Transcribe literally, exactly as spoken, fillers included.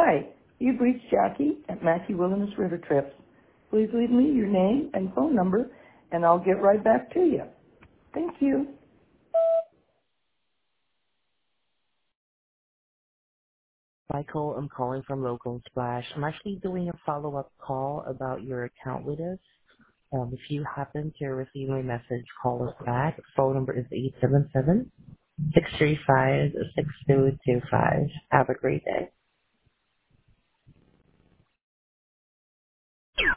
Hi, you've reached Jackie at Mackey Wilderness River Trips. Please leave me your name and phone number, and I'll get right back to you. Thank you. Michael, I'm calling from Local Splash. I'm actually doing a follow-up call about your account with us. Um, if you happen to receive my message, call us back. Phone number is eight seven seven, six three five, six two two five. Have a great day.